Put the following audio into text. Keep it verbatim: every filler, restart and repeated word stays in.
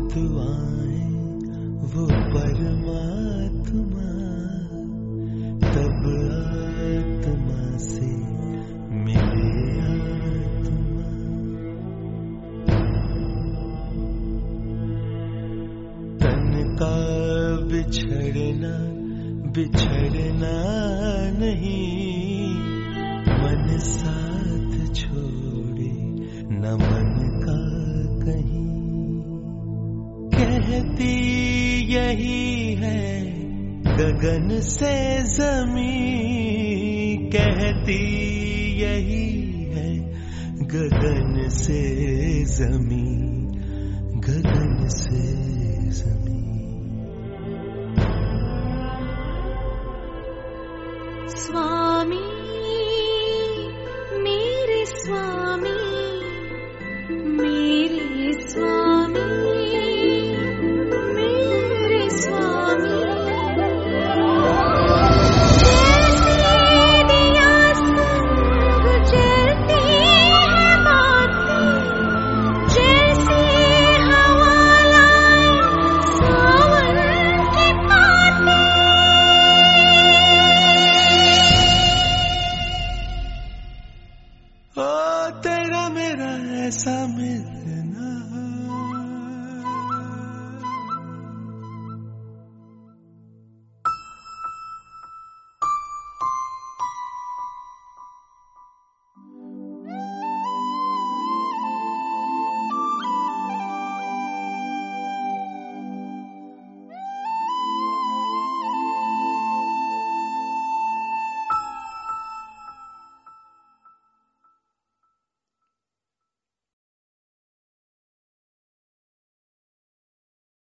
दुआएं वो परमात्मा तब आत्मा से मिले आत्मा। तन का बिछड़ना बिछड़ना नहीं, मन साथ छोड़े न मन का कहीं। कहती यही है गगन से ज़मीं, कहती यही है गगन से ज़मीं, गगन